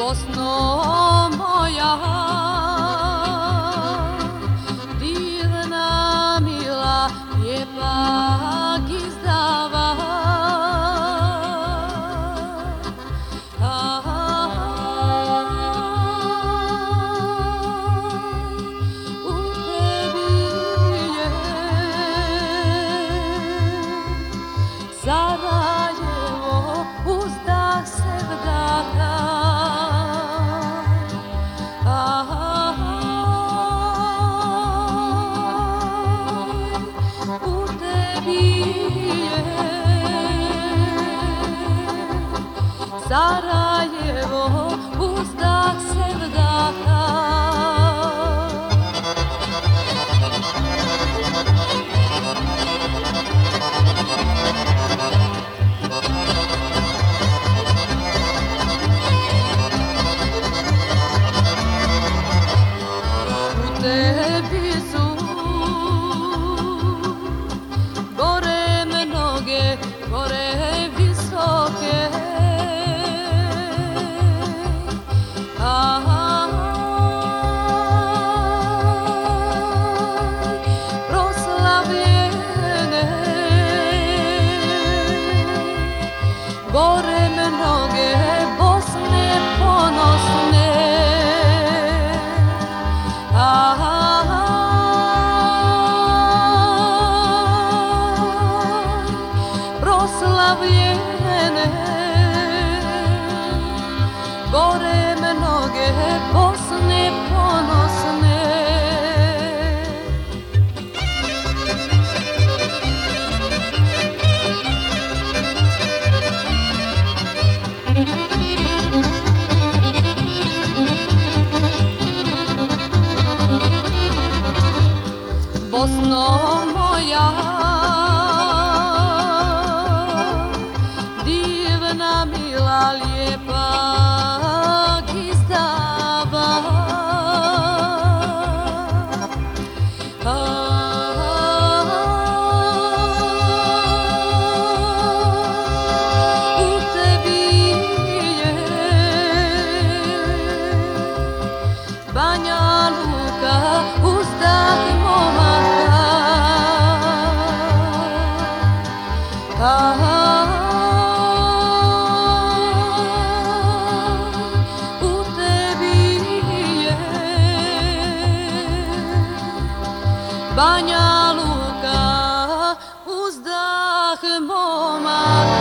Bosno moja, divna, mila, lijepa gizdava. U tebi je Sarajevo, uzdah sevdaha. U tebi je Sarajevo, uzdah sevdaha. Tebi su gore mnoge, gore visoke. Proslavljene, gore mnoge, Bosne ponosne. Proslavljene, gore mnoge, Bosne ponosne. Bosno moja, divna, mila, lijepa gizdava. U tebi je Banja Luka, uzdah momaka. U tebi je Banja Luka, uzdah momaka.